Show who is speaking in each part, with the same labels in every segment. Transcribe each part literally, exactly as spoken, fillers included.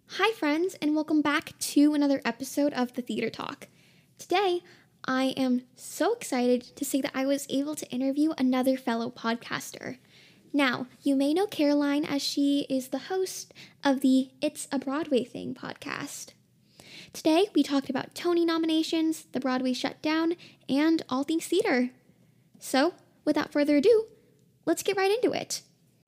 Speaker 1: Hi, friends, and welcome back to another episode of the Theater Talk. Today, I am so excited to say that I was able to interview another fellow podcaster. Now, you may know Caroline as she is the host of the It's a Broadway Thing podcast. Today, we talked about Tony nominations, the Broadway shutdown, and all things theater. So, without further ado, let's get right into it.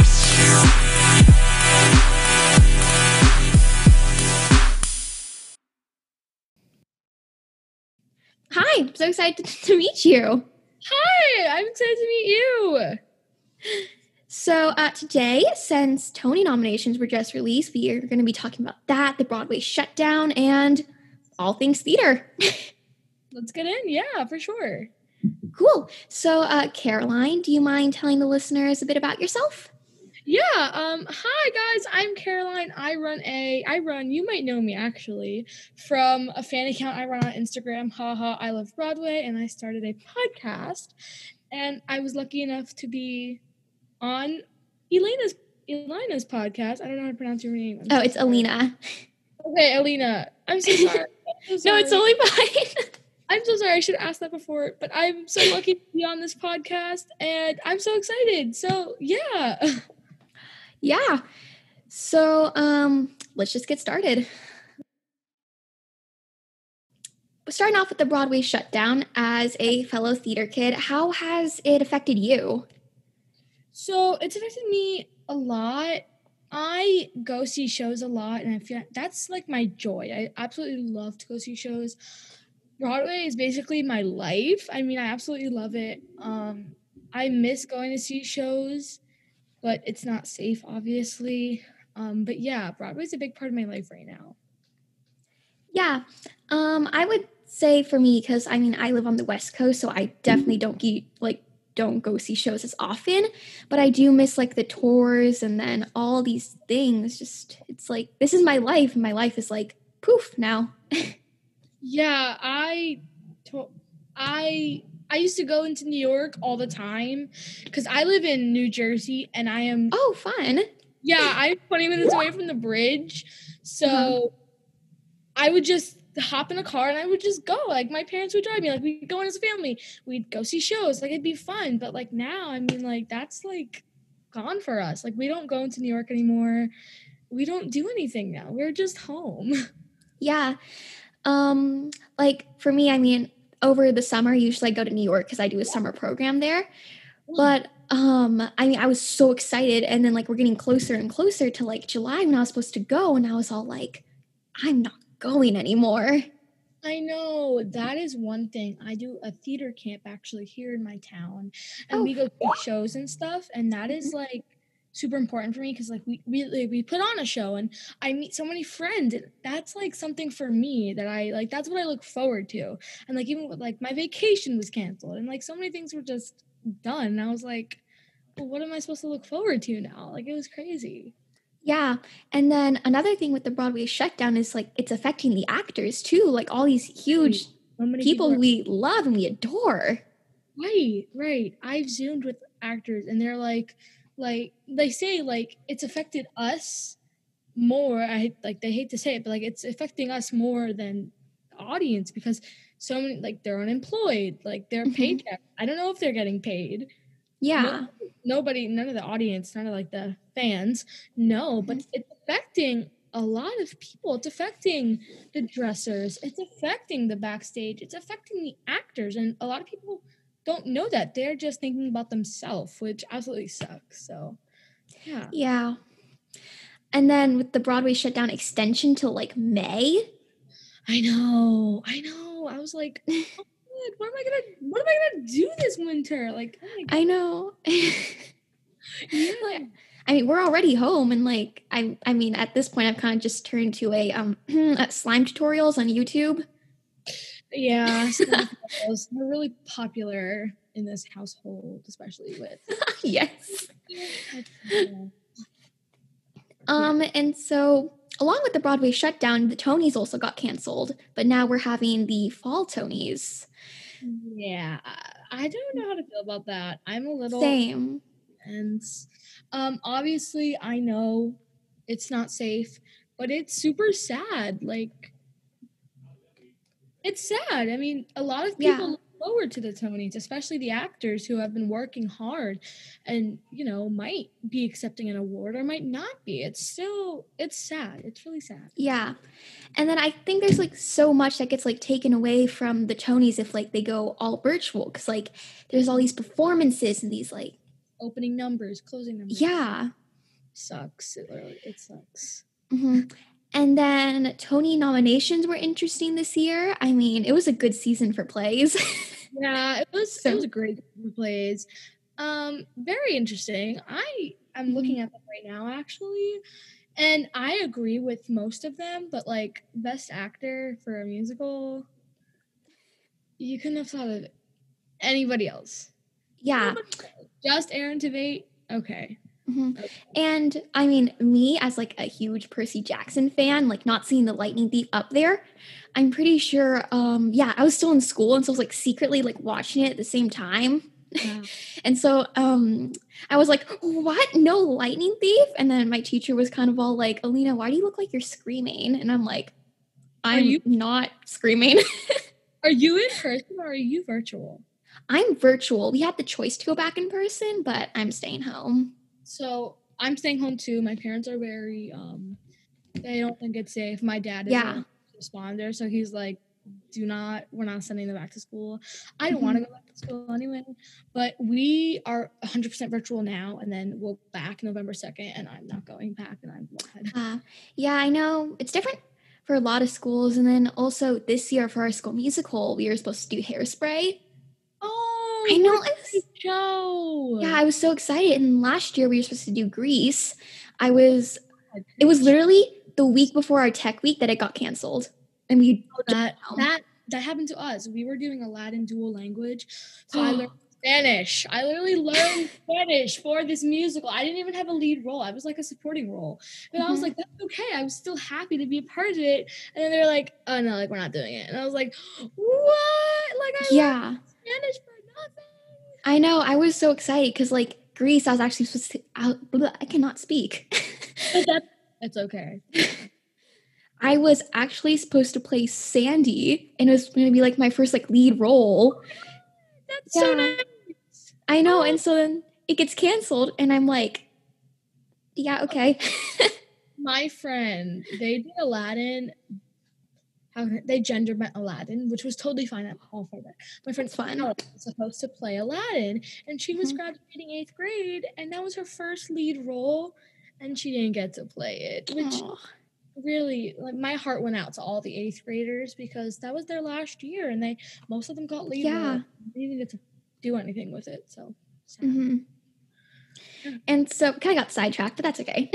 Speaker 1: Hi, I'm so excited to meet you.
Speaker 2: Hi, I'm excited to meet you.
Speaker 1: So uh, today, since Tony nominations were just released, we are going to be talking about that, the Broadway shutdown, and all things theater.
Speaker 2: Let's get in. Yeah, for sure.
Speaker 1: Cool. So, uh, Caroline, do you mind telling the listeners a bit about yourself?
Speaker 2: Yeah. Um. Hi, guys. I'm Caroline. I run a. I run. You might know me actually from a fan account I run on Instagram. Haha. I love Broadway, and I started a podcast, and I was lucky enough to be on Elena's Elena's podcast. I don't know how to pronounce your name. I'm
Speaker 1: oh,
Speaker 2: so
Speaker 1: it's
Speaker 2: sorry.
Speaker 1: Alina.
Speaker 2: Okay, Alina. I'm so sorry. I'm so
Speaker 1: No, it's
Speaker 2: sorry.
Speaker 1: totally fine.
Speaker 2: I'm so sorry. I should have asked that before, but I'm so lucky to be on this podcast, and I'm so excited. So, yeah.
Speaker 1: Yeah. So, um, let's just get started. Starting off with the Broadway shutdown, as a fellow theater kid, how has it affected you?
Speaker 2: So, it's affected me a lot. I go see shows a lot, and I feel that's like my joy. I absolutely love to go see shows. Broadway is basically my life. I mean, I absolutely love it. Um, I miss going to see shows, but it's not safe, obviously. Um, but yeah, Broadway's a big part of my life right now.
Speaker 1: Yeah, um, I would say for me, because I mean, I live on the West Coast, so I definitely don't get, like, don't go see shows as often, but I do miss like the tours and then all these things. Just, it's like, this is my life, and my life is like poof now.
Speaker 2: Yeah, I, to- I, I used to go into New York all the time because I live in New Jersey, and I am.
Speaker 1: Oh, fun.
Speaker 2: Yeah, I'm twenty minutes away from the bridge, so
Speaker 1: Uh-huh.
Speaker 2: I would just hop in a car and I would just go. Like, my parents would drive me. Like, we'd go in as a family. We'd go see shows. Like, it'd be fun. But like now, I mean, like that's like gone for us. Like, we don't go into New York anymore. We don't do anything now. We're just home.
Speaker 1: Yeah. Um, like for me, I mean, over the summer, usually I go to New York because I do a summer program there. But um, I mean, I was so excited, and then like we're getting closer and closer to like July when I was supposed to go, and I was all like, I'm not going anymore.
Speaker 2: I know, that is one thing. I do a theater camp actually here in my town, and
Speaker 1: Oh.
Speaker 2: we go see shows and stuff, and that is
Speaker 1: Mhm.
Speaker 2: like super important for me because like we we like, we put on a show and I meet so many friends, and that's like something for me that I like. That's what I look forward to. And like even with, like my vacation was canceled, and like so many things were just done. And I was like, well, what am I supposed to look forward to now? Like, it was crazy.
Speaker 1: Yeah. And then another thing with the Broadway shutdown is like it's affecting the actors too. Like all these huge
Speaker 2: So many
Speaker 1: people
Speaker 2: are-
Speaker 1: we love and we adore.
Speaker 2: Right, right. I've zoomed with actors, and they're like, like they say, like it's affected us more. I like they hate to say it, but like it's affecting us more than the audience because so many like they're unemployed, like their
Speaker 1: Mhm.
Speaker 2: paycheck. I don't know if they're getting paid.
Speaker 1: Yeah.
Speaker 2: No, nobody, none of the audience, none of like the fans, no, but it's affecting a lot of people. It's affecting the dressers. It's affecting the backstage. It's affecting the actors, and a lot of people don't know that. They're just thinking about themselves, which absolutely sucks. So, yeah.
Speaker 1: Yeah. And then with the Broadway shutdown extension till like May.
Speaker 2: I know. I know. I was like, oh, God, what am I gonna what am I gonna do this winter? Like, oh my God.
Speaker 1: I know.
Speaker 2: Yeah.
Speaker 1: Like, I mean, we're already home, and like, I, I mean, at this point, I've kind of just turned to a um slime tutorials on YouTube.
Speaker 2: Yeah, slime tutorials. They're really popular in this household, especially with.
Speaker 1: Yes. Um, and so along with the Broadway shutdown, the Tonys also got canceled, but now we're having the fall Tonys.
Speaker 2: Yeah, I don't know how to feel about that. I'm a little
Speaker 1: Same.
Speaker 2: And um, obviously, I know it's not safe, but it's super sad. Like, it's sad. I mean, a lot of people
Speaker 1: Yeah.
Speaker 2: look forward to the Tonys, especially the actors who have been working hard and, you know, might be accepting an award or might not be. It's still, it's sad. It's really sad.
Speaker 1: Yeah. And then I think there's like so much that gets like taken away from the Tonys if like they go all virtual, because like there's all these performances and these like
Speaker 2: Opening numbers, closing numbers.
Speaker 1: yeah.
Speaker 2: Sucks. It literally, it sucks.
Speaker 1: hmm And then Tony nominations were interesting this year. I mean, it was a good season for plays.
Speaker 2: Yeah, it was
Speaker 1: So-
Speaker 2: it was a great plays. Um, very interesting. I am looking at them right now actually, and I agree with most of them, but like best actor for a musical, you couldn't have thought of anybody else.
Speaker 1: yeah.
Speaker 2: Just Aaron Tveit. Okay.
Speaker 1: Mhm.
Speaker 2: Okay.
Speaker 1: And I mean, me as like a huge Percy Jackson fan, like not seeing the Lightning Thief up there, I'm pretty sure, um, yeah, I was still in school, and so I was like secretly like watching it at the same time.
Speaker 2: Yeah.
Speaker 1: And so um, I was like, what? No Lightning Thief? And then my teacher was kind of all like, Alina, why do you look like you're screaming? And I'm like, I'm
Speaker 2: you-
Speaker 1: not screaming.
Speaker 2: Are you in person or are you virtual?
Speaker 1: I'm virtual. We had the choice to go back in person, but I'm staying home.
Speaker 2: So I'm staying home too. My parents are very um they don't think it's safe. My dad is
Speaker 1: Yeah.
Speaker 2: a responder, so he's like, do not, we're not sending them back to school. I don't
Speaker 1: Mhm.
Speaker 2: want to go back to school anyway, but we are one hundred percent virtual now, and then we'll back November second, and I'm not going back, and I'm glad.
Speaker 1: Uh, yeah, I know. It's different for a lot of schools. And then also this year for our school musical, we were supposed to do Hairspray.
Speaker 2: Oh,
Speaker 1: I know.
Speaker 2: what a
Speaker 1: I was,
Speaker 2: great show.
Speaker 1: yeah, I was so excited. And last year we were supposed to do Grease. I was, it was literally the week before our tech week that it got canceled. And we,
Speaker 2: that
Speaker 1: home.
Speaker 2: that that happened to us. We were doing Aladdin dual language, so I learned Spanish. I literally learned Spanish for this musical. I didn't even have a lead role. I was like a supporting role. But I was
Speaker 1: Mhm.
Speaker 2: like, that's okay. I was still happy to be a part of it. And then they're like, oh no, like we're not doing it. And I was like, what? Like I
Speaker 1: yeah,
Speaker 2: learned Spanish for nothing.
Speaker 1: I know. I was so excited because like Grease, I was actually supposed to, I, I cannot speak.
Speaker 2: But that's that's okay.
Speaker 1: I was actually supposed to play Sandy, and it was going to be like my first like lead role.
Speaker 2: That's so
Speaker 1: Yeah.
Speaker 2: nice.
Speaker 1: I know,
Speaker 2: Oh.
Speaker 1: and so then it gets canceled, and I'm like, yeah, okay.
Speaker 2: My friend, they did Aladdin. How can I- they gender bent Aladdin, which was totally fine. I'm all for that. My friend
Speaker 1: That's fun.
Speaker 2: Alex was supposed to play Aladdin, and she was
Speaker 1: Mhm.
Speaker 2: graduating eighth grade, and that was her first lead role, and she didn't get to play it, which
Speaker 1: Aw.
Speaker 2: really, like, my heart went out to all the eighth graders because that was their last year, and they most of them got lead
Speaker 1: Yeah.
Speaker 2: roles. They didn't get to do anything with it, so. sad.
Speaker 1: Mhm.
Speaker 2: Yeah.
Speaker 1: And so kind of got sidetracked, but that's okay.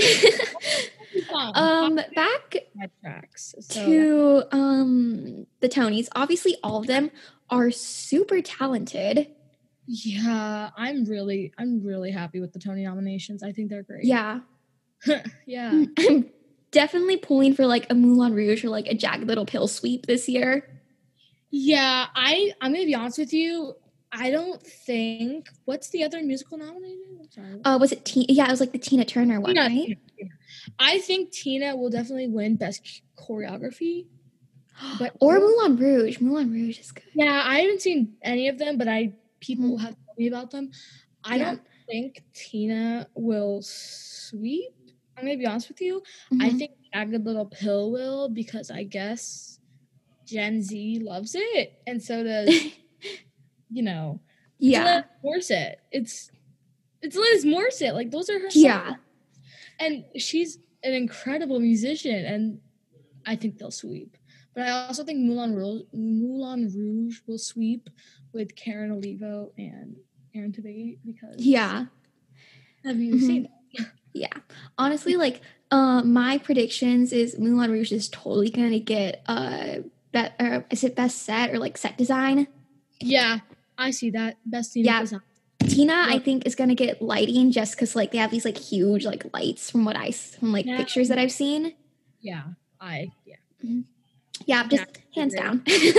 Speaker 2: Fun.
Speaker 1: um, back
Speaker 2: Side tracks. So
Speaker 1: to um the Tonys. Obviously, all of them are super talented.
Speaker 2: yeah, I'm really, I'm really happy with the Tony nominations. I think they're great.
Speaker 1: Yeah,
Speaker 2: yeah.
Speaker 1: I'm definitely pulling for like a Moulin Rouge or like a Jagged Little Pill sweep this year.
Speaker 2: Yeah, I I'm gonna be honest with you. I don't think what's the other musical nominated? I'm sorry.
Speaker 1: Uh, was it Tina? Yeah, it was like the Tina Turner one,
Speaker 2: Tina,
Speaker 1: right?
Speaker 2: Tina, Tina. I think Tina will definitely win best choreography. But
Speaker 1: Or Moulin Rouge. Moulin Rouge is good.
Speaker 2: yeah, I haven't seen any of them, but I people
Speaker 1: Mhm.
Speaker 2: have told me about them. I
Speaker 1: Yeah.
Speaker 2: don't think Tina will sweep. I'm gonna be honest with you. I
Speaker 1: Mhm.
Speaker 2: think Jagged Little Pill will because I guess Gen Z loves it, and so does you know.
Speaker 1: yeah.
Speaker 2: Alanis Morissette. It's it's Alanis Morissette. Like those are her songs.
Speaker 1: Yeah.
Speaker 2: And she's an incredible musician, and I think they'll sweep. But I also think Moulin Rouge, Moulin Rouge will sweep with Karen Olivo and Aaron Tveit because
Speaker 1: Yeah.
Speaker 2: have you
Speaker 1: Mhm.
Speaker 2: seen that?
Speaker 1: Yeah. Honestly, like, uh, my predictions is Moulin Rouge is totally gonna get uh that uh, is it best set or like set design?
Speaker 2: Yeah, I see that. Best scenic
Speaker 1: Yeah.
Speaker 2: design.
Speaker 1: Tina, I
Speaker 2: Yeah.
Speaker 1: think, is gonna get lighting just because like they have these like huge like lights from what I s- from like
Speaker 2: Yeah.
Speaker 1: pictures that I've seen.
Speaker 2: Yeah, I yeah.
Speaker 1: Yeah, just
Speaker 2: Yeah,
Speaker 1: hands
Speaker 2: agree.
Speaker 1: down.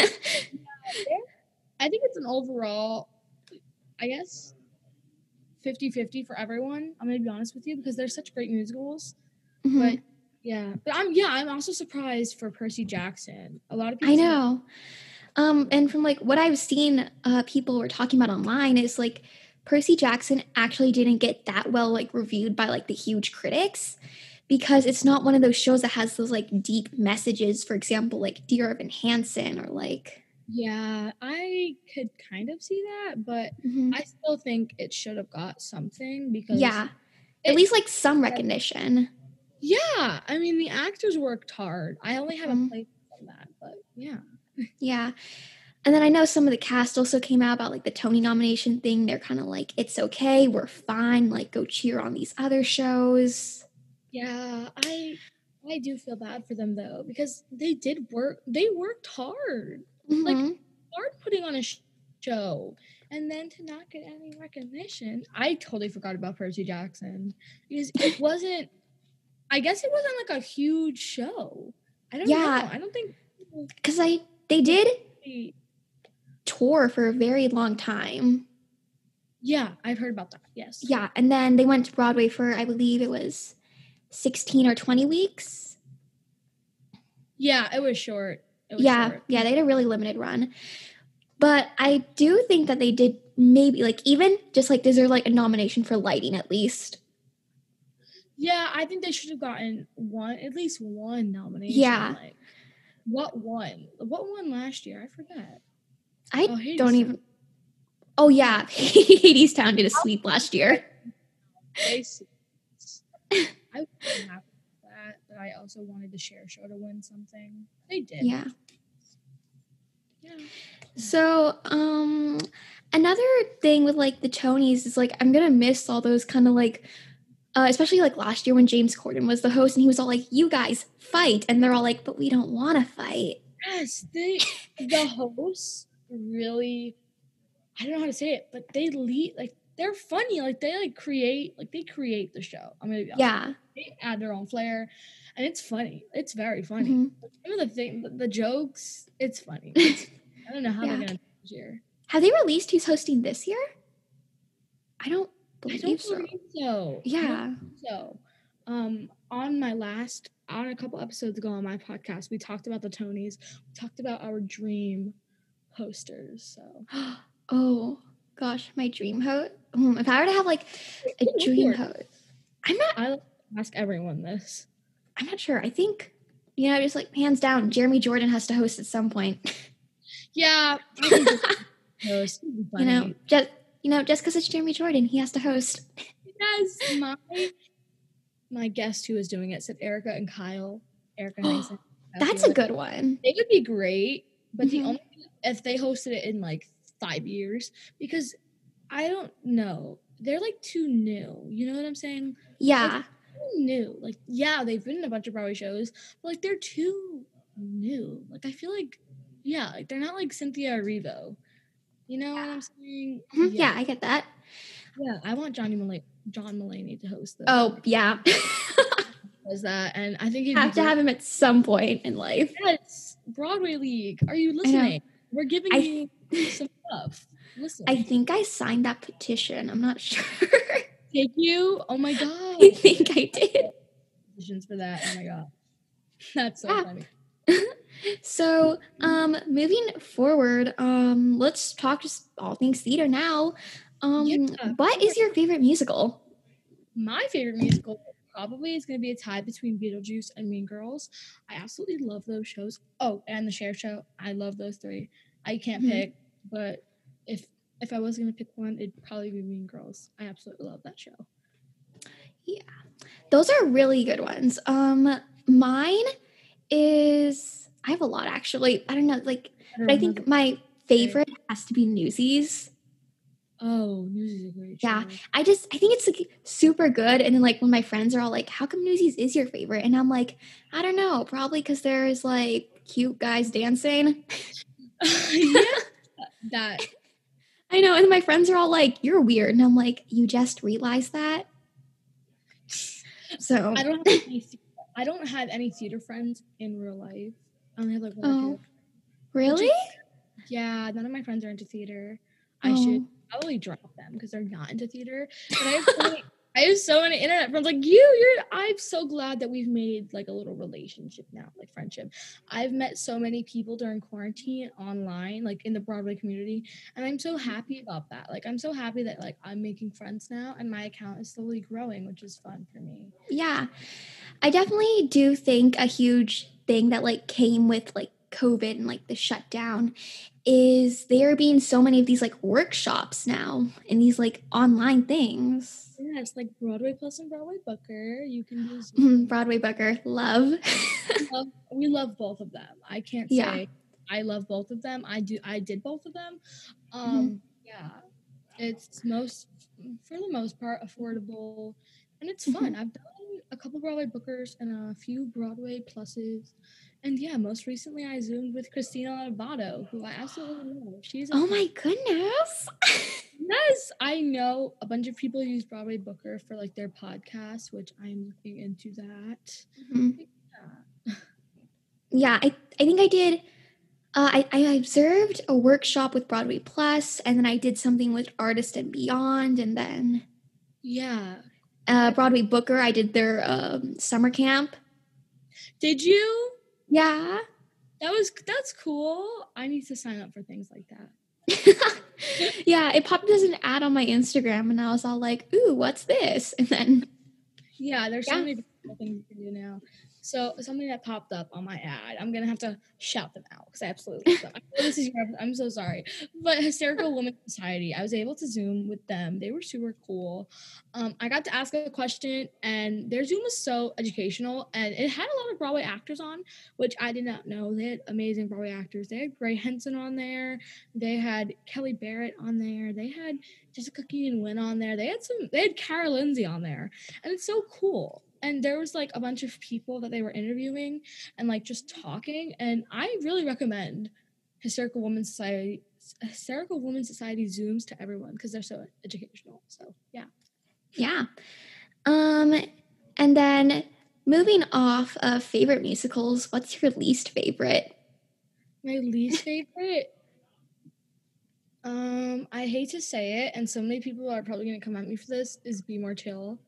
Speaker 2: I think it's an overall, I guess, fifty-fifty for everyone. I'm going to be honest with you because they're such great musicals.
Speaker 1: Mhm.
Speaker 2: But Yeah, but I'm yeah, I'm also surprised for Percy Jackson. A lot of people
Speaker 1: I
Speaker 2: say that.
Speaker 1: know. Um, and from like what I've seen, uh, people were talking about online is like Percy Jackson actually didn't get that well like reviewed by like the huge critics because it's not one of those shows that has those like deep messages. For example, like Dear Evan Hansen or like.
Speaker 2: Yeah, I could kind of see that, but
Speaker 1: Mhm.
Speaker 2: I still think it should have got something because
Speaker 1: Yeah, at
Speaker 2: it,
Speaker 1: least like some recognition.
Speaker 2: yeah, I mean the actors worked hard. I only have
Speaker 1: Mhm.
Speaker 2: a place on that, but yeah.
Speaker 1: Yeah. And then I know some of the cast also came out about like the Tony nomination thing. They're kind of like, it's okay, we're fine. Like, go cheer on these other shows.
Speaker 2: Yeah, I I do feel bad for them though because they did work. They worked hard, like
Speaker 1: Mm-hmm.
Speaker 2: hard putting on a sh- show, and then to not get any recognition. I totally forgot about Percy Jackson because it wasn't. I guess it wasn't like a huge show. I don't know.
Speaker 1: Yeah,
Speaker 2: I don't think. people
Speaker 1: because I they
Speaker 2: would
Speaker 1: did
Speaker 2: really-
Speaker 1: tour for a very long time.
Speaker 2: Yeah, I've heard about that. Yes.
Speaker 1: Yeah, and then they went to Broadway for I believe it was sixteen or twenty weeks.
Speaker 2: Yeah, it was short. It was
Speaker 1: Yeah,
Speaker 2: short.
Speaker 1: yeah, they had a really limited run. But I do think that they did maybe like even just like deserve like a nomination for lighting at least.
Speaker 2: Yeah, I think they should have gotten one, at least one nomination.
Speaker 1: Yeah.
Speaker 2: Like, what won? What won last year? I forget.
Speaker 1: I
Speaker 2: Oh, Hades
Speaker 1: don't
Speaker 2: Town.
Speaker 1: even. Oh yeah, Hades Town did a sweep last year.
Speaker 2: They s- I was really happy with that, but I also wanted the Share Show to win something. They did.
Speaker 1: Yeah.
Speaker 2: Yeah.
Speaker 1: So, um, another thing with like the Tonys is like I'm gonna miss all those kind of like, uh, especially like last year when James Corden was the host and he was all like, "You guys fight," and they're all like, "But we don't want to fight."
Speaker 2: Yes, they the hosts really. I don't know how to say it, but they lead like they're funny. Like they like create like they create the show. I'm gonna be honest.
Speaker 1: Yeah.
Speaker 2: They add their own flair, and it's funny. It's very funny.
Speaker 1: Mhm.
Speaker 2: Some of the thing, the, the jokes, it's funny. It's, I don't know how
Speaker 1: Yeah.
Speaker 2: they're gonna do this year.
Speaker 1: Have they released who's hosting this year? I don't
Speaker 2: I
Speaker 1: believe
Speaker 2: don't
Speaker 1: so.
Speaker 2: believe so. I
Speaker 1: Yeah.
Speaker 2: don't think so. Um, on my last, on a couple episodes ago on my podcast, we talked about the Tonys. We talked about our dream posters. So
Speaker 1: Oh gosh, my dream host. Hmm, if I were to have like a
Speaker 2: Go
Speaker 1: dream
Speaker 2: for it.
Speaker 1: host, I'm not.
Speaker 2: I ask everyone this.
Speaker 1: I'm not sure. I think you know, just like hands down, Jeremy Jordan has to host at some point.
Speaker 2: Yeah, I think this host would be
Speaker 1: You
Speaker 2: funny.
Speaker 1: know, just you know, just because it's Jeremy Jordan, he has to host.
Speaker 2: Yes, my my guest who was doing it said Erica and Kyle. Erica Henningsen.
Speaker 1: That's a good one.
Speaker 2: They would be great, but
Speaker 1: Mhm.
Speaker 2: the only if they hosted it in like five years because I don't know. They're like too new. You know what I'm saying?
Speaker 1: Yeah,
Speaker 2: Too new. Like yeah, they've been in a bunch of Broadway shows, but like they're too new. Like I feel like yeah, like they're not like Cynthia Erivo. You know what I'm saying?
Speaker 1: Mhm, yeah, I get that.
Speaker 2: Yeah, I want Johnny Mulaney, John Mulaney to host this.
Speaker 1: Oh yeah,
Speaker 2: Does that, and I think he'd
Speaker 1: have
Speaker 2: be
Speaker 1: to
Speaker 2: great.
Speaker 1: have him at some point in life.
Speaker 2: Yes, Broadway League. Are you
Speaker 1: know.
Speaker 2: listening? We're giving
Speaker 1: I-
Speaker 2: you some stuff. Listen,
Speaker 1: I think I signed that petition. I'm not sure.
Speaker 2: take you. Oh my god.
Speaker 1: I think I did.
Speaker 2: Petitions for that. Oh my god, that's so
Speaker 1: Ah.
Speaker 2: funny.
Speaker 1: So, um, moving forward, um, let's talk just all things theater now. Um,
Speaker 2: Yeah,
Speaker 1: what is your favorite musical?
Speaker 2: My favorite musical probably is going to be a tie between Beetlejuice and Mean Girls. I absolutely love those shows. Oh, and the Cher Show. I love those three. I can't
Speaker 1: Mhm.
Speaker 2: pick, but if if I was going to pick one, it'd probably be Mean Girls. I absolutely love that show.
Speaker 1: Those are really good ones. Um, mine is I have a lot actually. I don't know, like, but I think my favorite has to be Newsies.
Speaker 2: Oh, Newsies is a great show.
Speaker 1: Yeah. I just I think it's like super good. And then like when my friends are all like, "How come Newsies is your favorite?" And I'm like, I don't know, probably because there's like cute guys dancing.
Speaker 2: Yeah, that.
Speaker 1: I know, and my friends are all like, "You're weird," and I'm like, "You just realized that." So
Speaker 2: I don't have any. the- I don't have any theater friends in real life. I only have like one or
Speaker 1: Oh,
Speaker 2: two.
Speaker 1: really?
Speaker 2: Yeah, none of my friends are into theater. I
Speaker 1: Oh.
Speaker 2: should probably drop them because they're not into theater. But I have so many, I have so many internet friends like you. You're. I'm so glad that we've made like a little relationship now, like friendship. I've met so many people during quarantine online, like in the Broadway community, and I'm so happy about that. Like I'm so happy that like I'm making friends now, and my account is slowly growing, which is fun for me.
Speaker 1: Yeah. I definitely do think a huge thing that like came with like COVID and like the shutdown is there being so many of these like workshops now and these like online things.
Speaker 2: Yes, like Broadway Plus and Broadway Booker. You can do
Speaker 1: Mm,
Speaker 2: Zoom.
Speaker 1: Broadway Booker, love.
Speaker 2: we, love, we love both of them. I can't
Speaker 1: Yeah.
Speaker 2: say I love both of them. I do. I did both of them. Um,
Speaker 1: Mhm.
Speaker 2: yeah, it's most for the most part affordable, and it's fun.
Speaker 1: Mhm.
Speaker 2: I've done a couple Broadway Bookers and a few Broadway Pluses, and yeah, most recently I zoomed with Christina Lovato, who I absolutely love. She's a
Speaker 1: Oh
Speaker 2: fan.
Speaker 1: my goodness.
Speaker 2: Yes, I know a bunch of people use Broadway Booker for like their podcast, which I'm looking into that.
Speaker 1: Mhm.
Speaker 2: Yeah.
Speaker 1: Yeah, I, I think I did. Uh, I, I observed a workshop with Broadway Plus, and then I did something with Artist and Beyond, and then
Speaker 2: Yeah.
Speaker 1: uh, Broadway Booker, I did their um, summer camp.
Speaker 2: Did you?
Speaker 1: Yeah.
Speaker 2: That was that's cool. I need to sign up for things like that.
Speaker 1: Yeah, it popped as an ad on my Instagram, and I was all like, "Ooh, what's this?" And then
Speaker 2: Yeah, there's so
Speaker 1: Yeah.
Speaker 2: many different things you can do now. So something that popped up on my ad, I'm gonna have to shout them out because I absolutely love them. I know this is your, I'm so sorry, but Hysterical Women Society, I was able to Zoom with them. They were super cool. Um, I got to ask a question, and their Zoom was so educational, and it had a lot of Broadway actors on, which I did not know. They had amazing Broadway actors. They had Gray Henson on there. They had Kelly Barrett on there. They had Jessica Keenan Wynn on there. They had some. They had Cara Lindsay on there. And it's so cool. And there was like a bunch of people that they were interviewing and like just talking. And I really recommend Hysterical Women Society, Hysterical Women Society Zooms to everyone because they're so educational. So yeah.
Speaker 1: Yeah. Um, and then moving off of favorite musicals, what's your least favorite?
Speaker 2: My least favorite. Um, I hate to say it, and so many people are probably gonna come at me for this, is Be More Chill.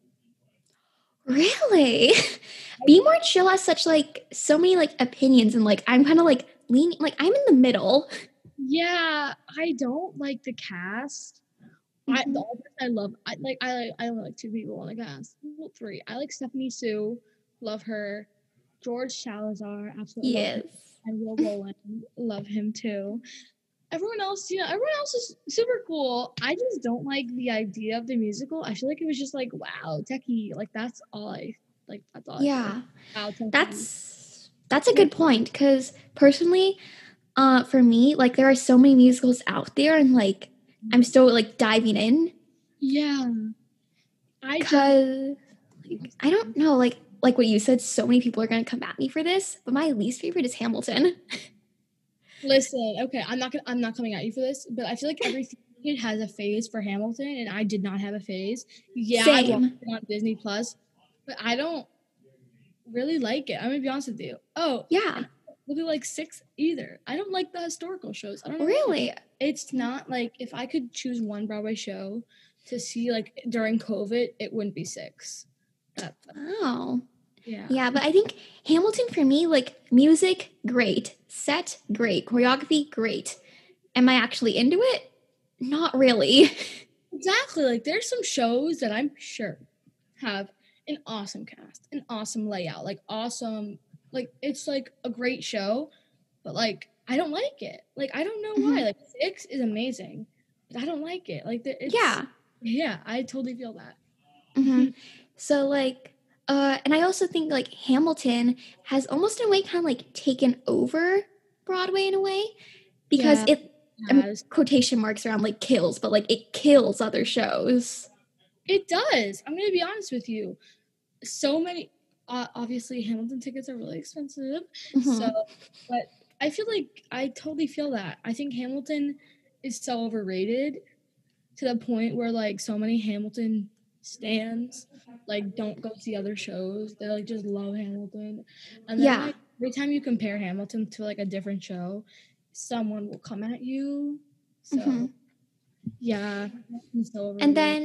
Speaker 1: Really? Be More Chill has such like so many like opinions, and like I'm kind of like leaning, like I'm in the middle.
Speaker 2: Yeah, I don't like the cast. I the
Speaker 1: Mhm.
Speaker 2: only person I love, I like I like I only like two people on the cast. Well, three. I like Stephanie Sue, love her. George Salazar, absolutely love him.
Speaker 1: Yes.
Speaker 2: And Will Rowland, love him too. Everyone else, you know, everyone else is super cool. I just don't like the idea of the musical. I feel like it was just like, wow, techie. Like that's all I like. That's all I feel like.
Speaker 1: Yeah.
Speaker 2: Wow, techie.
Speaker 1: That's that's a good point because personally, uh, for me, like there are so many musicals out there, and like I'm still like diving in
Speaker 2: Yeah. I just
Speaker 1: because like, I don't know, like like what you said, so many people are gonna come at me for this, but my least favorite is Hamilton.
Speaker 2: listen. Okay, I'm not gonna. I'm not coming at you for this, but I feel like every kid has a phase for Hamilton, and I did not have a phase. Yeah, I watched
Speaker 1: Same.
Speaker 2: it on Disney Plus, but I don't really like it. I'm gonna be honest with you. Oh,
Speaker 1: Yeah.
Speaker 2: and maybe like six either. I don't like the historical shows. I don't know why.
Speaker 1: Really?
Speaker 2: It's not like if I could choose one Broadway show to see like during COVID, it wouldn't be six. That,
Speaker 1: Oh.
Speaker 2: yeah.
Speaker 1: Yeah, but I think Hamilton for me, like music, great. Set, great. Choreography, great. Am I actually into it? Not really.
Speaker 2: Exactly. Like there's some shows that I'm sure have an awesome cast, an awesome layout, like awesome, like it's like a great show, but like I don't like it. Like I don't know why.
Speaker 1: Mhm.
Speaker 2: Like six is amazing, but I don't like it. Like the- it's
Speaker 1: Yeah.
Speaker 2: yeah, I totally feel that.
Speaker 1: hmm So like, uh, and I also think like Hamilton has almost in a way kind of like taken over Broadway in a way because
Speaker 2: Yeah,
Speaker 1: it um,
Speaker 2: has.
Speaker 1: quotation marks around like kills, but like it kills other shows.
Speaker 2: It does. I'm gonna be honest with you. So many. Uh, obviously, Hamilton tickets are really expensive. So,
Speaker 1: Mhm.
Speaker 2: but I feel like I totally feel that. I think Hamilton is so overrated to the point where like so many Hamilton stands like don't go see other shows. They like just love Hamilton, and then
Speaker 1: Yeah.
Speaker 2: like every time you compare Hamilton to like a different show, someone will come at you. So
Speaker 1: Mhm.
Speaker 2: yeah, it's so overrated.
Speaker 1: And then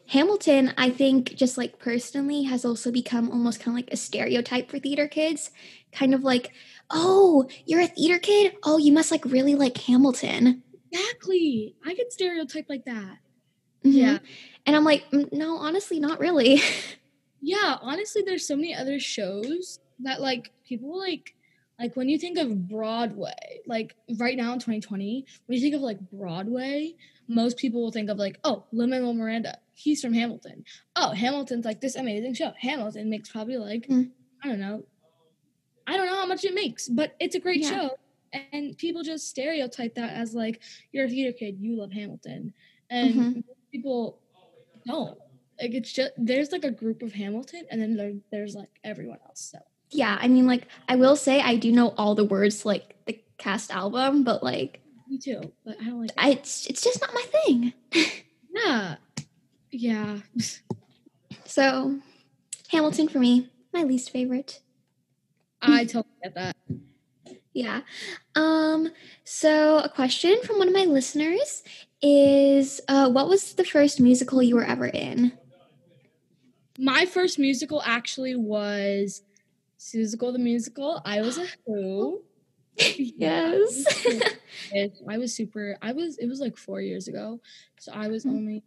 Speaker 1: Hamilton, I think, just like personally, has also become almost kind of like a stereotype for theater kids. Kind of like, oh, you're a theater kid? Oh, you must like really like Hamilton.
Speaker 2: Exactly. I get stereotyped like that.
Speaker 1: Mhm.
Speaker 2: Yeah.
Speaker 1: And I'm like, "Mm, no, honestly, not really."
Speaker 2: Yeah, honestly, there's so many other shows that like people like like when you think of Broadway, like right now in twenty twenty, when you think of like Broadway, most people will think of like, oh, Lin-Manuel Miranda, he's from Hamilton. Oh, Hamilton's like this amazing show. Hamilton makes probably like
Speaker 1: Mm.
Speaker 2: I don't know, I don't know how much it makes, but it's a great
Speaker 1: Yeah.
Speaker 2: show. And people just stereotype that as like, you're a theater kid, you love Hamilton. And
Speaker 1: Mhm.
Speaker 2: people don't. Like it's just there's like a group of Hamilton and then there, there's like everyone else. So
Speaker 1: Yeah, I mean, like, I will say I do know all the words to, like, the cast album, but like,
Speaker 2: me too. But I don't like it.
Speaker 1: I, it's it's just not my thing.
Speaker 2: Yeah. Yeah.
Speaker 1: So, Hamilton for me, my least favorite.
Speaker 2: I totally get that.
Speaker 1: Yeah. Um, so a question from one of my listeners is uh, what was the first musical you were ever in?
Speaker 2: My first musical actually was Seussical the Musical. I was a Who.
Speaker 1: Yes.
Speaker 2: Yeah, I was super I was it was like four years ago. So I was only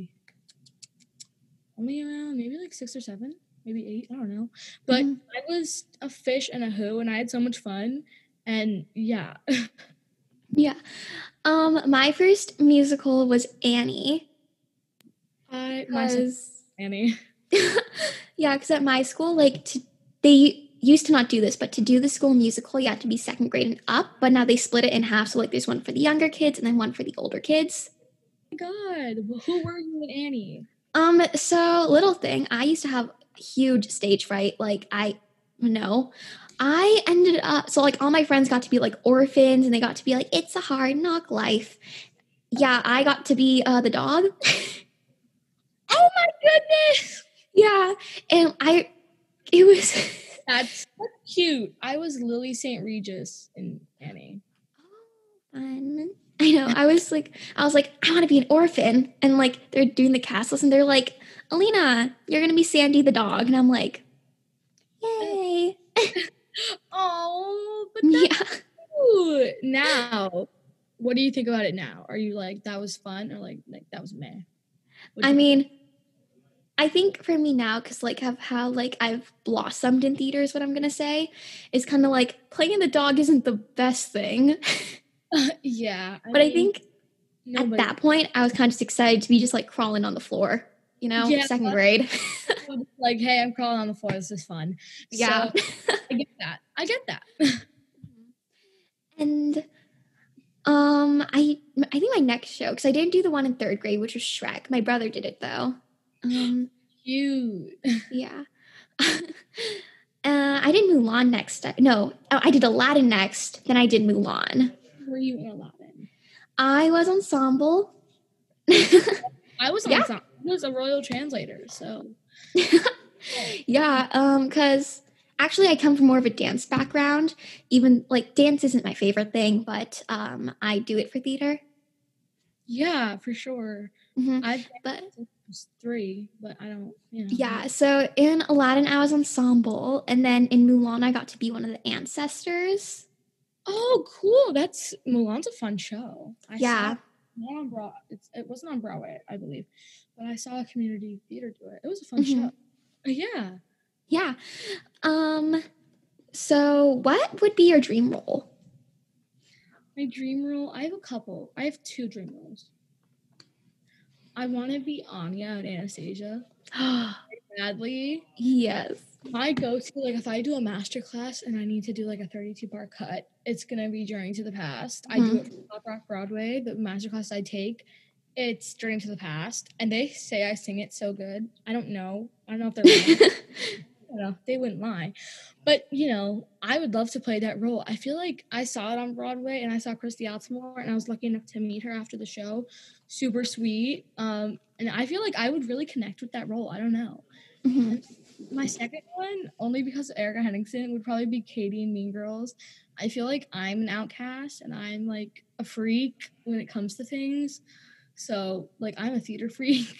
Speaker 2: only around maybe like six or seven, maybe eight, I don't know. But
Speaker 1: Mhm.
Speaker 2: I was a fish and a Who and I had so much fun. And yeah.
Speaker 1: Yeah. Um, my first musical was Annie.
Speaker 2: I my second
Speaker 1: Because
Speaker 2: Annie.
Speaker 1: yeah, because at my school, like to, they used to not do this, but to do the school musical, you had to be second grade and up. But now they split it in half, so like there's one for the younger kids and then one for the older kids.
Speaker 2: Oh my god. Well, who were you in Annie?
Speaker 1: Um, so little thing, I used to have huge stage fright. Like I no. I ended up so like all my friends got to be like orphans and they got to be like, it's a hard knock life. Yeah, I got to be uh the dog.
Speaker 2: Oh my goodness.
Speaker 1: Yeah. And I it was
Speaker 2: That's, that's cute. I was Lily Saint Regis in Annie.
Speaker 1: fun. I know. I was like, I was like, I want to be an orphan, and like they're doing the cast list, and they're like, Alina, you're gonna be Sandy the dog, and I'm like, yay!
Speaker 2: Oh, but that's
Speaker 1: Yeah.
Speaker 2: cute. Now, what do you think about it now? Are you like that was fun or like like that was meh? What'd
Speaker 1: I
Speaker 2: you think?
Speaker 1: mean, I think for me now, because like of how like I've blossomed in theater is what I'm gonna say, is kind of like playing the dog isn't the best thing,
Speaker 2: Yeah, I
Speaker 1: but I
Speaker 2: mean,
Speaker 1: think at
Speaker 2: nobody.
Speaker 1: that point I was kind of just excited to be just like crawling on the floor, you know,
Speaker 2: Yeah,
Speaker 1: second grade.
Speaker 2: like hey, I'm crawling on the floor. This is fun.
Speaker 1: Yeah.
Speaker 2: So I get that. I get that.
Speaker 1: And um, I I think my next show because I didn't do the one in third grade, which was Shrek. My brother did it though. Um,
Speaker 2: Cute.
Speaker 1: yeah. uh, I did Mulan next. No, oh, I did Aladdin next. Then I did Mulan.
Speaker 2: Were you in Aladdin?
Speaker 1: I was ensemble.
Speaker 2: I was on
Speaker 1: Yeah.
Speaker 2: some, I was a royal translator, so
Speaker 1: Yeah, um, because actually I come from more of a dance background. Even like dance isn't my favorite thing, but um, I do it for theater.
Speaker 2: yeah, for sure.
Speaker 1: Mhm.
Speaker 2: I've
Speaker 1: But
Speaker 2: was three, but I don't, you know.
Speaker 1: yeah, so in Aladdin I was ensemble, and then in Mulan I got to be one of the ancestors.
Speaker 2: Oh, cool! That's Mulan's a fun show. I
Speaker 1: Yeah.
Speaker 2: saw it not on Broad. It's, it wasn't on Broadway, I believe, but I saw a community theater do it. It was a fun
Speaker 1: Mhm.
Speaker 2: show. Uh, yeah.
Speaker 1: Yeah. Um, so what would be your dream role?
Speaker 2: My dream role. I have a couple. I have two dream roles. I want to be Anya and Anastasia badly.
Speaker 1: Yes.
Speaker 2: My go-to, like if I do a master class and I need to do like a thirty-two bar cut, it's gonna be Journey to the Past. I do it for Pop Rock Broadway, the master class I take. It's Journey to the Past, and they say I sing it so good. I don't know. I don't know if they're lying. I don't know. They wouldn't lie. But, you know, I would love to play that role. I feel like I saw it on Broadway and I saw Christy Altomore and I was lucky enough to meet her after the show. Super sweet. Um, and I feel like I would really connect with that role. I don't know.
Speaker 1: Mm-hmm.
Speaker 2: My second one, only because Erica Henningsen, would probably be Katie in Mean Girls. I feel like I'm an outcast and I'm like a freak when it comes to things. So, like, I'm a theater freak.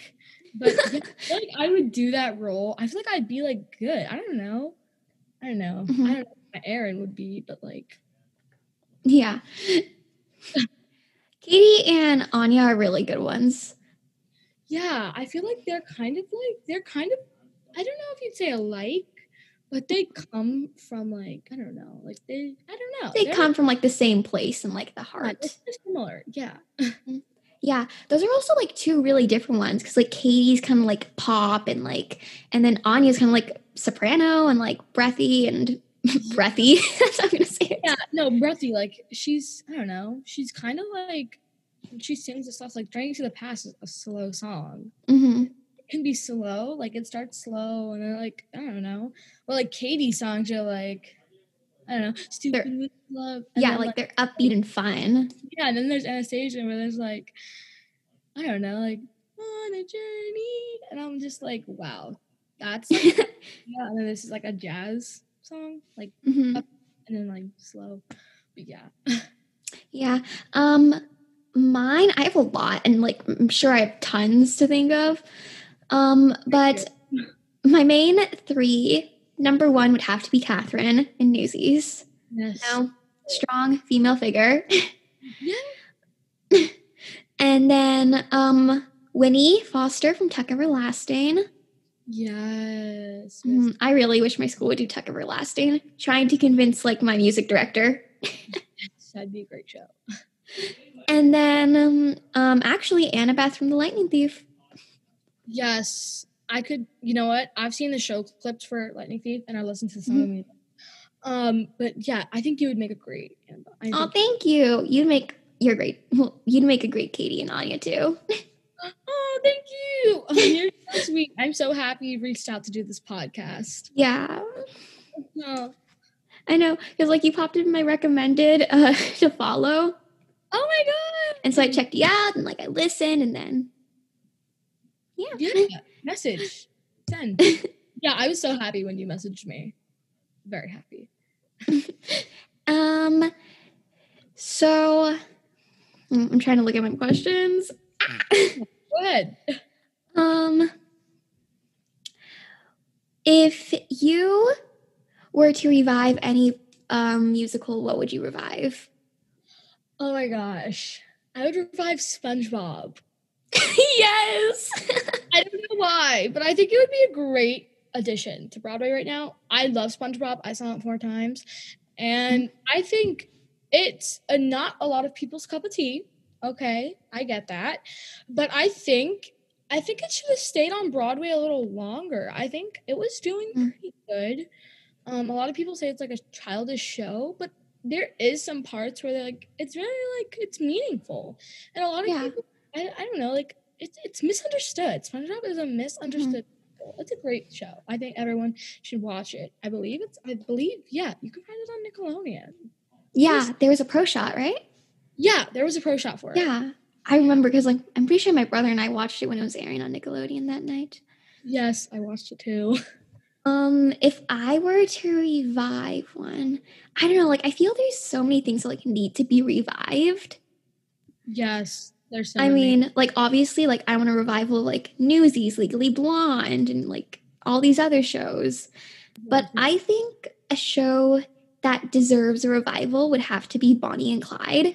Speaker 2: But yeah, I feel like I would do that role. I feel like I'd be like good. I don't know. I don't know.
Speaker 1: Mhm.
Speaker 2: I don't know what Aaron would be, but like
Speaker 1: Yeah. Katie and Anya are really good ones.
Speaker 2: yeah, I feel like they're kind of like they're kind of I don't know if you'd say alike, but they come from like I don't know, like they I don't know.
Speaker 1: They
Speaker 2: they're
Speaker 1: come
Speaker 2: like,
Speaker 1: from like the same place in like the
Speaker 2: yeah,
Speaker 1: heart.
Speaker 2: they're similar. Yeah.
Speaker 1: Yeah, those are also like two really different ones because like Katie's kind of like pop and like, and then Anya's kind of like soprano and like breathy and breathy. That's how I'm gonna say it.
Speaker 2: Yeah, no, breathy. Like she's, I don't know. She's kind of like she sings the stuff like "Journey to the Past" is a slow song.
Speaker 1: Mm-hmm.
Speaker 2: It can be slow, like it starts slow, and then like I don't know. Well, like Katie songs are like I don't know, stupid
Speaker 1: They're,
Speaker 2: with love. And
Speaker 1: yeah,
Speaker 2: then,
Speaker 1: like,
Speaker 2: like
Speaker 1: they're upbeat and fun.
Speaker 2: yeah, and then there's Anastasia where there's like I don't know, like on a journey, and I'm just like, wow, that's like yeah. And then this is like a jazz song, like
Speaker 1: Mm-hmm.
Speaker 2: up and then like slow, but yeah.
Speaker 1: Yeah. Um, mine, I have a lot, and like I'm sure I have tons to think of. Um, but my main three, number one would have to be Catherine in Newsies.
Speaker 2: Yes.
Speaker 1: You know, strong female figure.
Speaker 2: Yeah.
Speaker 1: And then um Winnie Foster from Tuck Everlasting.
Speaker 2: Yes.
Speaker 1: Mm, I really wish my school would do Tuck Everlasting. Trying to convince like my music director.
Speaker 2: Yes, that'd be a great show.
Speaker 1: And then um, um actually Annabeth from The Lightning Thief.
Speaker 2: Yes. I could you know what? I've seen the show clips for Lightning Thief and I listened to the song
Speaker 1: Mhm.
Speaker 2: of music. Um, but yeah, I think you would make a great Annabelle. I
Speaker 1: Oh,
Speaker 2: think
Speaker 1: thank you. You'd make you're great. Well, you'd make a great Katie and Anya too.
Speaker 2: Oh, thank you. Oh, you're so sweet. I'm so happy you reached out to do this podcast.
Speaker 1: Yeah.
Speaker 2: Oh,
Speaker 1: I know, because like you popped in my recommended uh to follow.
Speaker 2: oh my god.
Speaker 1: And so I checked you out and like I listened and then yeah.
Speaker 2: Yeah. Message. Send. Yeah, I was so happy when you messaged me. Very happy.
Speaker 1: um so mm, I'm trying to look at my questions.
Speaker 2: Go ahead.
Speaker 1: Um if you were to revive any um musical, what would you revive?
Speaker 2: Oh my gosh. I would revive SpongeBob.
Speaker 1: Yes.
Speaker 2: I don't know why, but I think it would be a great addition to Broadway right now. I love SpongeBob. I saw it four times. And I think it's a, not a lot of people's cup of tea. Okay, I get that. But I think I think it should have stayed on Broadway a little longer. I think it was doing
Speaker 1: Mm.
Speaker 2: pretty good. Um, a lot of people say it's like a childish show, but there is some parts where they're like it's really like it's meaningful. And a lot of
Speaker 1: Yeah.
Speaker 2: people I, I don't know, like it's it's misunderstood. SpongeBob is a misunderstood. show. It's a great show. I think everyone should watch it. I believe it's. I believe yeah, you can find it on Nickelodeon.
Speaker 1: Yeah, there was a pro shot, right?
Speaker 2: Yeah, there was a pro shot for it.
Speaker 1: Yeah. I remember because like I'm pretty sure my brother and I watched it when it was airing on Nickelodeon that night.
Speaker 2: Yes, I watched it too.
Speaker 1: Um, if I were to revive one, I don't know, like I feel there's so many things that like need to be revived.
Speaker 2: Yes, there's so
Speaker 1: I
Speaker 2: many.
Speaker 1: mean, like obviously, like I want a revival of, like Newsies, Legally Blonde, and like all these other shows. But I think a show that deserves a revival would have to be Bonnie and Clyde.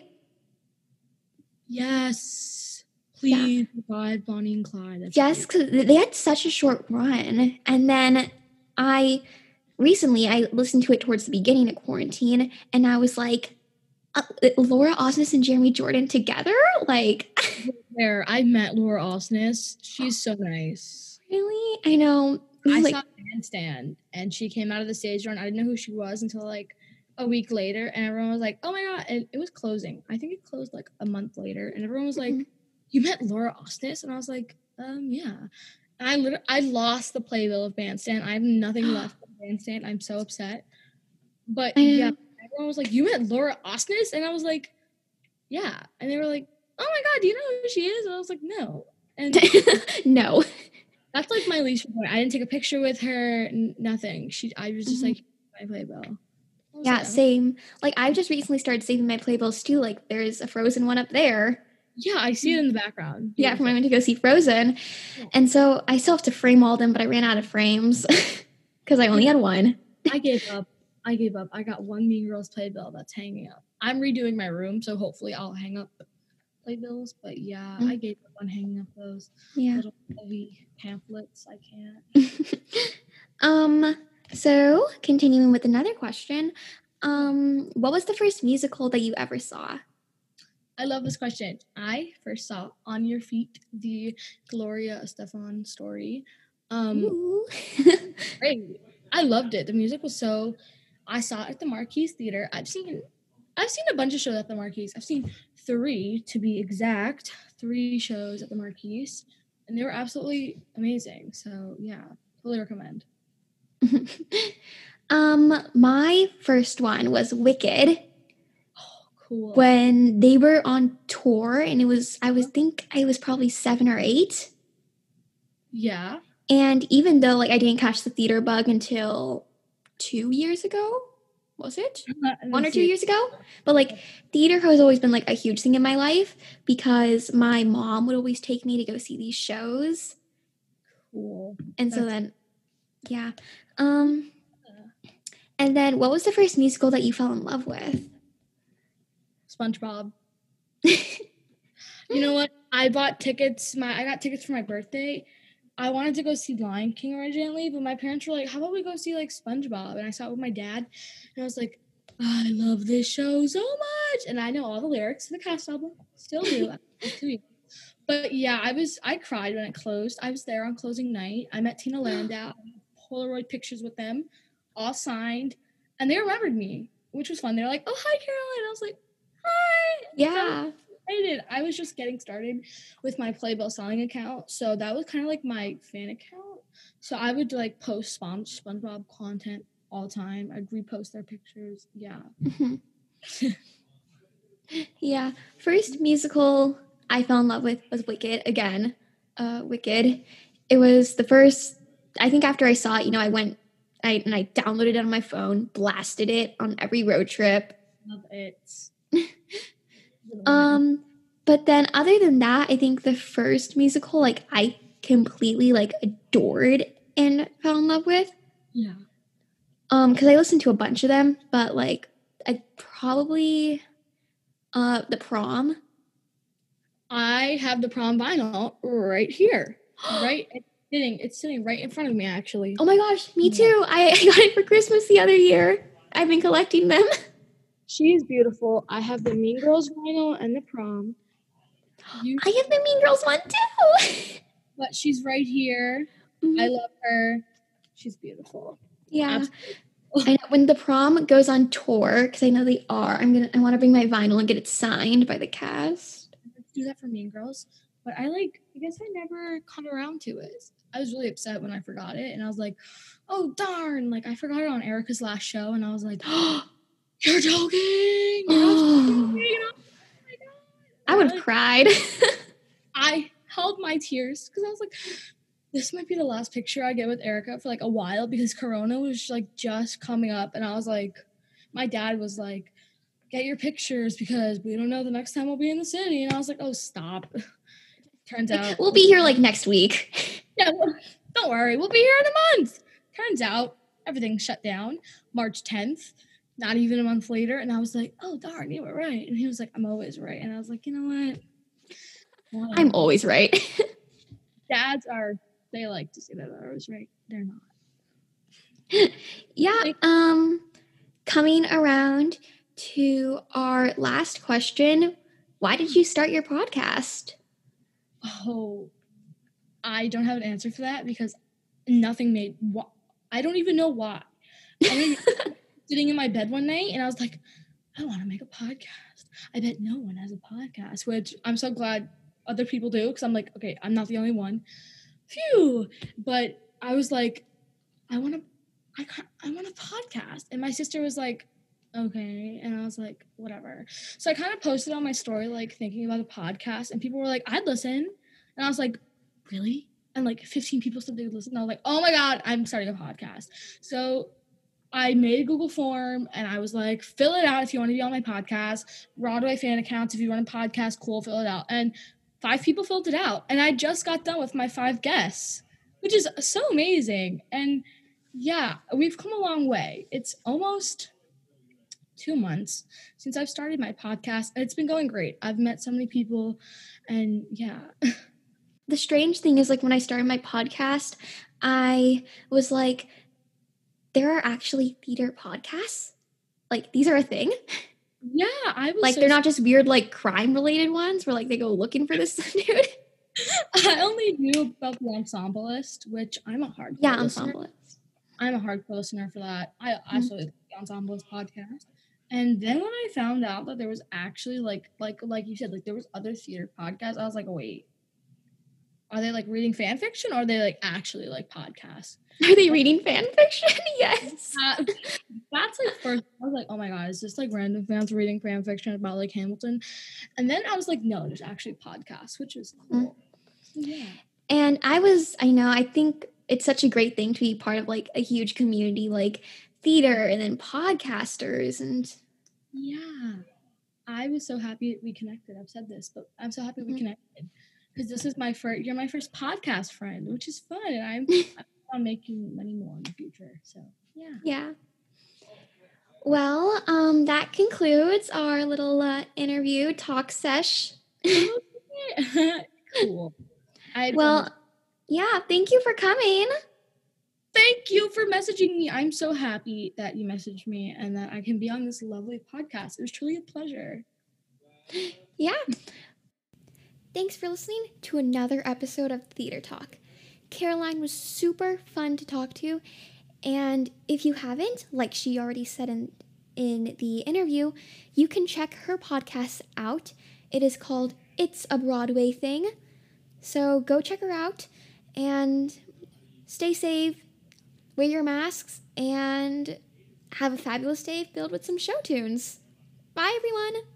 Speaker 2: Yes,
Speaker 1: Yeah.
Speaker 2: please revive Bonnie and Clyde. That's
Speaker 1: Just
Speaker 2: great.
Speaker 1: because they had such a short run. And then I recently I listened to it towards the beginning of quarantine, and I was like, uh, Laura Osnes and Jeremy Jordan together? Like,
Speaker 2: There, I met Laura Osnes. She's so nice.
Speaker 1: really? I know.
Speaker 2: I
Speaker 1: Like,
Speaker 2: saw Bandstand, and she came out of the stage door, and I didn't know who she was until like a week later, and everyone was like, "Oh my god!" And it was closing. I think it closed like a month later, and everyone was like,
Speaker 1: Mhm.
Speaker 2: "You met Laura Osnes?" And I was like, "Um, yeah." And I literally, I lost the playbill of Bandstand. I have nothing left of Bandstand. I'm so upset. But
Speaker 1: I
Speaker 2: yeah,
Speaker 1: know.
Speaker 2: everyone was like, "You met Laura Osnes?" And I was like, "Yeah." And they were like, "Oh my god, do you know who she is?" And I was like, "No." And
Speaker 1: No.
Speaker 2: that's like my least favorite. I didn't take a picture with her. N- nothing. She. I was just
Speaker 1: Mhm.
Speaker 2: like my playbill. I was
Speaker 1: Yeah,
Speaker 2: like,
Speaker 1: same. Like, I've just recently started saving my playbills too. Like, there's a Frozen one up there.
Speaker 2: Yeah, I see it in the background.
Speaker 1: Yeah, from when I went to go see Frozen. And so I still have to frame all of them, but I ran out of frames because I only had one.
Speaker 2: I gave up. I gave up. I got one Mean Girls playbill that's hanging up. I'm redoing my room, so hopefully I'll hang up playbills. But yeah, mm. I gave up on hanging up those
Speaker 1: yeah.
Speaker 2: little heavy pamphlets. I can't.
Speaker 1: um. So continuing with another question, um, what was the first musical that you ever saw?
Speaker 2: I love this question. I first saw On Your Feet, the Gloria Estefan story. Um, great. I loved it. The music was so. I saw it at the Marquise Theater. I've seen, I've seen a bunch of shows at the Marquise. I've seen three, to be exact, three shows at the Marquise, and they were absolutely amazing. So yeah, totally recommend.
Speaker 1: um, my first one was Wicked.
Speaker 2: Cool.
Speaker 1: When they were on tour, and it was, I was think I was probably seven or eight.
Speaker 2: Yeah.
Speaker 1: And even though like I didn't catch the theater bug until two years ago, was it? One or two years ago? But like theater has always been like a huge thing in my life because my mom would always take me to go see these shows.
Speaker 2: Cool.
Speaker 1: And That's- so then, yeah. Um, and then what was the first musical that you fell in love with?
Speaker 2: SpongeBob. You know what? I bought tickets. My I got tickets for my birthday. I wanted to go see Lion King originally, but my parents were like, "How about we go see like SpongeBob?" And I saw it with my dad, and I was like, "I love this show so much," and I know all the lyrics to the cast album. Still do. But yeah, I was I cried when it closed. I was there on closing night. I met Tina Landau. Polaroid pictures with them, all signed, and they remembered me, which was fun. They're like, "Oh, hi, Caroline." I was like, "Hi."
Speaker 1: Yeah.
Speaker 2: I, I was just getting started with my Playbill selling account, so that was kind of like my fan account. So I would like post Spon- SpongeBob content all the time. I'd repost their pictures. Yeah.
Speaker 1: Mm-hmm. Yeah. First musical I fell in love with was Wicked again. Uh, Wicked. It was the first. I think after I saw it, you know, I went I and I downloaded it on my phone, blasted it on every road trip.
Speaker 2: Love it.
Speaker 1: um, but then other than that, I think the first musical like I completely like adored and fell in love with.
Speaker 2: Yeah.
Speaker 1: Um, because I listened to a bunch of them, but like I probably uh The Prom.
Speaker 2: I have The Prom vinyl right here. Right it's sitting it's sitting right in front of me actually.
Speaker 1: Oh my gosh, me too. I, I got it for Christmas the other year. I've been collecting them.
Speaker 2: She's beautiful. I have the Mean Girls vinyl and The Prom.
Speaker 1: You I have the Mean Girls one too.
Speaker 2: But she's right here. Mm-hmm. I love her. She's beautiful.
Speaker 1: Yeah. And when The Prom goes on tour, because I know they are, I'm gonna I want to bring my vinyl and get it signed by the cast.
Speaker 2: Let's do that for Mean Girls. But I like I guess I never got around to it. I was really upset when I forgot it, and I was like, oh darn, like I forgot it on Erica's last show, and I was like, oh, you're joking. You're
Speaker 1: oh. joking. Oh my God. I would have cried.
Speaker 2: I held my tears because I was like, this might be the last picture I get with Erica for like a while because Corona was like just coming up, and I was like, my dad was like, get your pictures because we don't know the next time we'll be in the city, and I was like, oh stop. Turns out
Speaker 1: we'll be here like next week.
Speaker 2: Yeah, well, don't worry, we'll be here in a month. Turns out everything shut down March tenth. Not even a month later, and I was like, oh darn, you were right. And he was like, I'm always right. And I was like, you know what?
Speaker 1: Wow. I'm always right.
Speaker 2: Dads are, they like to say that they're always right. They're not.
Speaker 1: Yeah. Um, coming around to our last question, why did you start your podcast?
Speaker 2: Oh, I don't have an answer for that because nothing made, wh- I don't even know why. I was sitting in my bed one night and I was like, I want to make a podcast. I bet no one has a podcast, which I'm so glad other people do because I'm like, okay, I'm not the only one. Phew. But I was like, I want to, I can't, I want a podcast. And my sister was like, okay. And I was like, whatever. So I kind of posted on my story, like thinking about a podcast, and people were like, I'd listen. And I was like, really? And like fifteen people said they would listen. And I was like, oh my God, I'm starting a podcast. So I made a Google form and I was like, fill it out if you want to be on my podcast. Broadway fan accounts, if you run a podcast, cool, fill it out. And five people filled it out. And I just got done with my five guests, which is so amazing. And yeah, we've come a long way. It's almost two months since I've started my podcast. And it's been going great. I've met so many people and yeah.
Speaker 1: The strange thing is, like, when I started my podcast, I was like, there are actually theater podcasts? Like, these are a thing?
Speaker 2: Yeah, I was
Speaker 1: Like,
Speaker 2: so
Speaker 1: they're not just weird, like, crime-related ones where, like, they go looking for this dude.
Speaker 2: I only knew about the Ensemblist, which I'm a hardcore
Speaker 1: Yeah,
Speaker 2: listener.
Speaker 1: Ensemblist.
Speaker 2: I'm a hardcore listener for that. I absolutely mm-hmm. love the Ensemblist podcast. And then when I found out that there was actually, like, like, like you said, like, there was other theater podcasts, I was like, oh, wait. Are they, like, reading fan fiction, or are they, like, actually, like, podcasts?
Speaker 1: Are they reading fan fiction? Yes.
Speaker 2: Uh, that's, like, first, I was like, oh, my God, is this, like, random fans reading fan fiction about, like, Hamilton? And then I was like, no, there's actually podcasts, which is cool. Mm-hmm. Yeah.
Speaker 1: And I was, I know, I think it's such a great thing to be part of, like, a huge community, like, theater and then podcasters and...
Speaker 2: Yeah. I was so happy we connected. I've said this, but I'm so happy mm-hmm. we connected. Because this is my first, you're my first podcast friend, which is fun. And I'm, I'm making many more in the future. So, yeah.
Speaker 1: Yeah. Well, um, that concludes our little uh, interview talk sesh.
Speaker 2: Cool. I
Speaker 1: well, fun. Yeah, thank you for coming.
Speaker 2: Thank you for messaging me. I'm so happy that you messaged me and that I can be on this lovely podcast. It was truly a pleasure.
Speaker 1: Yeah. Thanks for listening to another episode of Theater Talk. Caroline was super fun to talk to, and if you haven't, like she already said in, in the interview, you can check her podcast out. It is called It's a Broadway Thing. So go check her out, and stay safe, wear your masks, and have a fabulous day filled with some show tunes. Bye, everyone!